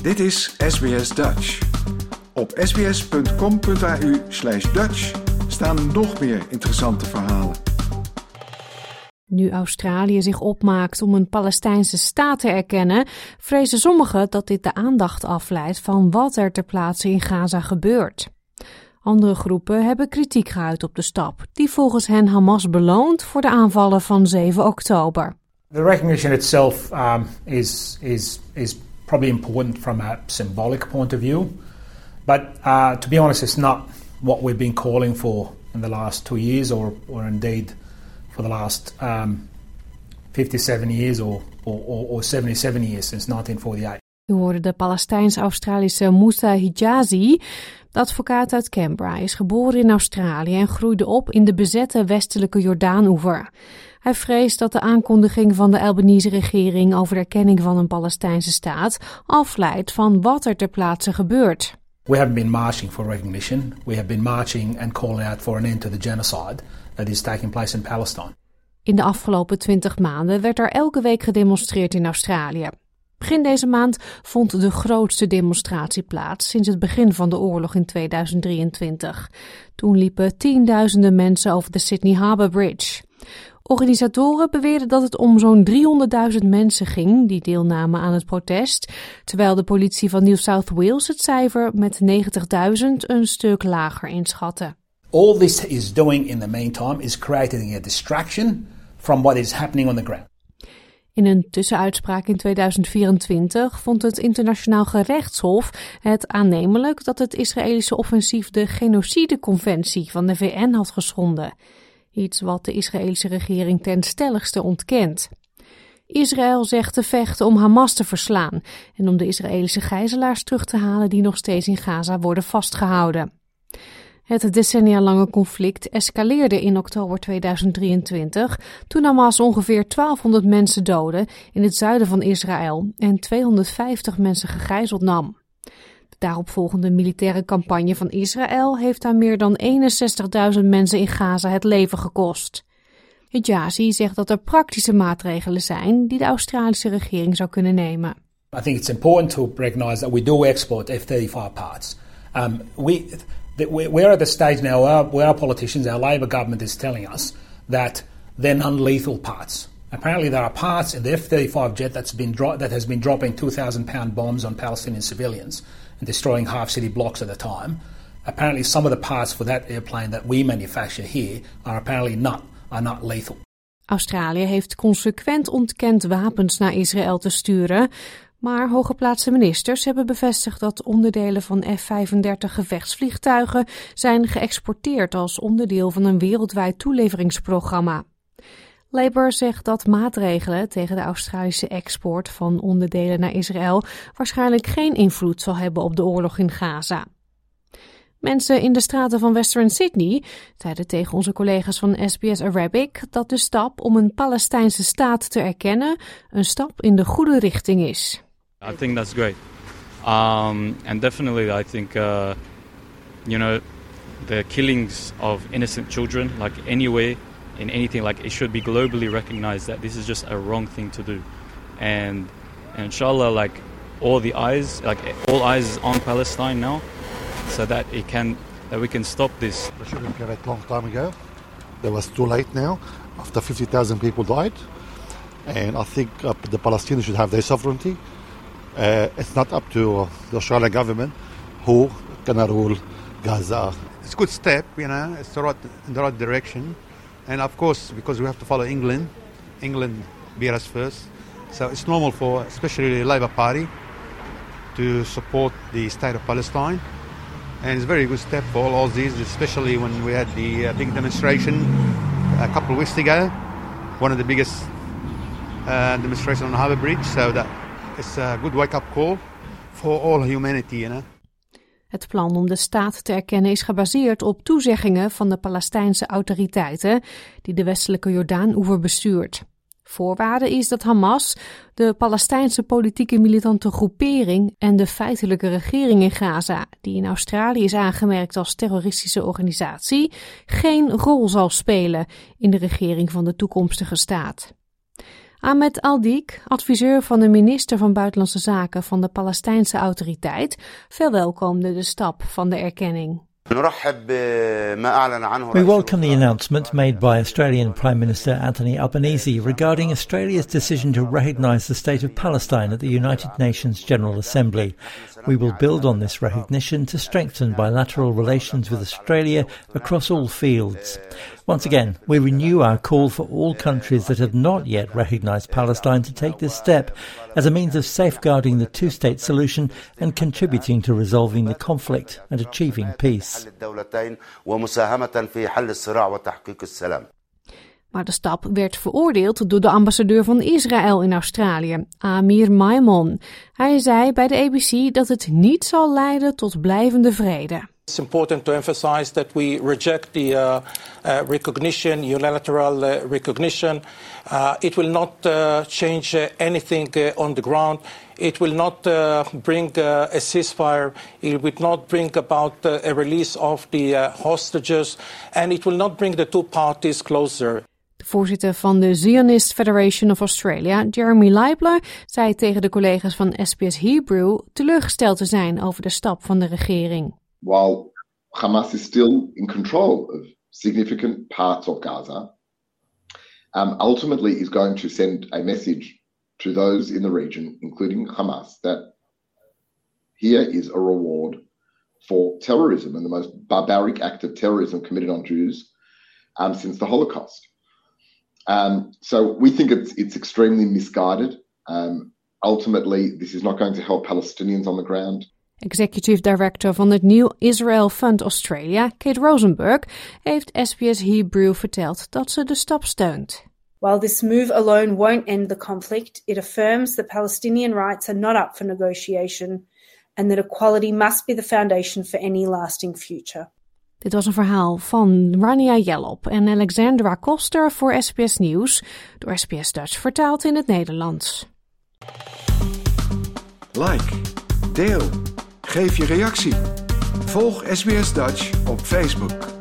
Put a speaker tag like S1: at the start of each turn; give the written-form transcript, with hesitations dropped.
S1: Dit is SBS Dutch. Op sbs.com.au/Dutch staan nog meer interessante verhalen.
S2: Nu Australië zich opmaakt om een Palestijnse staat te erkennen, vrezen sommigen dat dit de aandacht afleidt van wat er ter plaatse in Gaza gebeurt. Andere groepen hebben kritiek geuit op de stap, die volgens hen Hamas beloont voor de aanvallen van 7 oktober.
S3: The recognition itself is probably important from a symbolic point of view, but to be honest, it's not what we've been calling for in the last 2 years, or indeed for the last 57 years or 77 years since 1948.
S2: U hoorde de Palestijns-Australische Moussa Hijazi. De advocaat uit Canberra is geboren in Australië en groeide op in de bezette westelijke Jordaanoever. Hij vreest dat de aankondiging van de Albanese-regering over de erkenning van een Palestijnse staat afleidt van wat er ter plaatse gebeurt.
S3: We haven't been marching for recognition. We have been marching and calling out for an end to the genocide that is taking place in Palestine.
S2: In de afgelopen 20 maanden werd er elke week gedemonstreerd in Australië. Begin deze maand vond de grootste demonstratie plaats sinds het begin van de oorlog in 2023. Toen liepen tienduizenden mensen over de Sydney Harbour Bridge. Organisatoren beweerden dat het om zo'n 300.000 mensen ging die deelnamen aan het protest, terwijl de politie van New South Wales het cijfer met 90.000 een stuk lager inschatte.
S3: All this is doing in the meantime is creating a distraction from what is happening on the ground.
S2: In een tussenuitspraak in 2024 vond het Internationaal Gerechtshof het aannemelijk dat het Israëlische offensief de genocideconventie van de VN had geschonden. Iets wat de Israëlische regering ten stelligste ontkent. Israël zegt te vechten om Hamas te verslaan en om de Israëlische gijzelaars terug te halen die nog steeds in Gaza worden vastgehouden. Het decennialange conflict escaleerde in oktober 2023 toen Hamas ongeveer 1200 mensen doodde in het zuiden van Israël en 250 mensen gegijzeld nam. De daaropvolgende militaire campagne van Israël heeft aan meer dan 61.000 mensen in Gaza het leven gekost. Hijazi zegt dat er praktische maatregelen zijn die de Australische regering zou kunnen nemen.
S3: I think it's important to recognize that we do export F-35 parts. We're at the stage now where our politicians, our Labor government is telling us that they're non-lethal parts. Apparently there are parts in the F-35 jet that has been dropping 2,000-pound bombs on Palestinian civilians and destroying half-city blocks at a time. Apparently some of the parts for that airplane that we manufacture here are apparently not lethal.
S2: Australië heeft consequent ontkend wapens naar Israël te sturen, maar hooggeplaatste ministers hebben bevestigd dat onderdelen van F-35 gevechtsvliegtuigen zijn geëxporteerd als onderdeel van een wereldwijd toeleveringsprogramma. Labour zegt dat maatregelen tegen de Australische export van onderdelen naar Israël waarschijnlijk geen invloed zal hebben op de oorlog in Gaza. Mensen in de straten van Western Sydney zeiden tegen onze collega's van SBS Arabic dat de stap om een Palestijnse staat te erkennen een stap in de goede richting is.
S4: I think that's great. And definitely I think, the killings of innocent children, like anywhere, in anything, like it should be globally recognized that this is just a wrong thing to do. And inshallah, like all eyes is on Palestine now, so that we can stop this.
S5: They should have done it a long time ago. It was too late now, after 50,000 people died. And I think the Palestinians should have their sovereignty. It's not up to the Australian government who can rule Gaza.
S6: It's a good step, it's in the right direction. And of course, because we have to follow England beat us first. So it's normal for especially the Labour Party to support the state of Palestine. And it's a very good step for all Aussies, especially when we had the big demonstration a couple of weeks ago. One of the biggest demonstrations on the Harbour Bridge. So that it's a good wake-up call for all humanity,
S2: Het plan om de staat te erkennen is gebaseerd op toezeggingen van de Palestijnse autoriteiten die de westelijke Jordaanoever bestuurt. Voorwaarde is dat Hamas, de Palestijnse politieke militante groepering en de feitelijke regering in Gaza, die in Australië is aangemerkt als terroristische organisatie, geen rol zal spelen in de regering van de toekomstige staat. Ahmed Al-Dik, adviseur van de minister van Buitenlandse Zaken van de Palestijnse Autoriteit, verwelkomde de stap van de erkenning.
S7: We welcome the announcement made by Australian Prime Minister Anthony Albanese regarding Australia's decision to recognise the State of Palestine at the United Nations General Assembly. We will build on this recognition to strengthen bilateral relations with Australia across all fields. Once again, we renew our call for all countries that have not yet recognised Palestine to take this step as a means of safeguarding the two-state solution and contributing to resolving the conflict and achieving peace.
S2: Maar de stap werd veroordeeld door de ambassadeur van Israël in Australië, Amir Maimon. Hij zei bij de ABC dat het niet zal leiden tot blijvende vrede.
S8: It's important to emphasize that we reject the recognition, unilateral recognition. It will not change anything on the ground. It will not bring a ceasefire. It will not bring about a release of the hostages. And it will not bring the two parties closer.
S2: De voorzitter van de Zionist Federation of Australia, Jeremy Leibler, zei tegen de collega's van SBS Hebrew teleurgesteld te zijn over de stap van de regering.
S9: While Hamas is still in control of significant parts of Gaza, ultimately is going to send a message to those in the region, including Hamas, that here is a reward for terrorism and the most barbaric act of terrorism committed on Jews since the Holocaust. So we think it's extremely misguided. Ultimately, this is not going to help Palestinians on the ground.
S2: Executive Director van het New Israel Fund Australia, Kate Rosenberg, heeft SBS Hebrew verteld dat ze de stap steunt.
S10: While this move alone won't end the conflict, it affirms that Palestinian rights are not up for negotiation and that equality must be the foundation for any lasting future.
S2: Dit was een verhaal van Rania Jellop en Alexandra Koster voor SBS Nieuws, door SBS Dutch vertaald in het Nederlands.
S1: Like, deel, geef je reactie. Volg SBS Dutch op Facebook.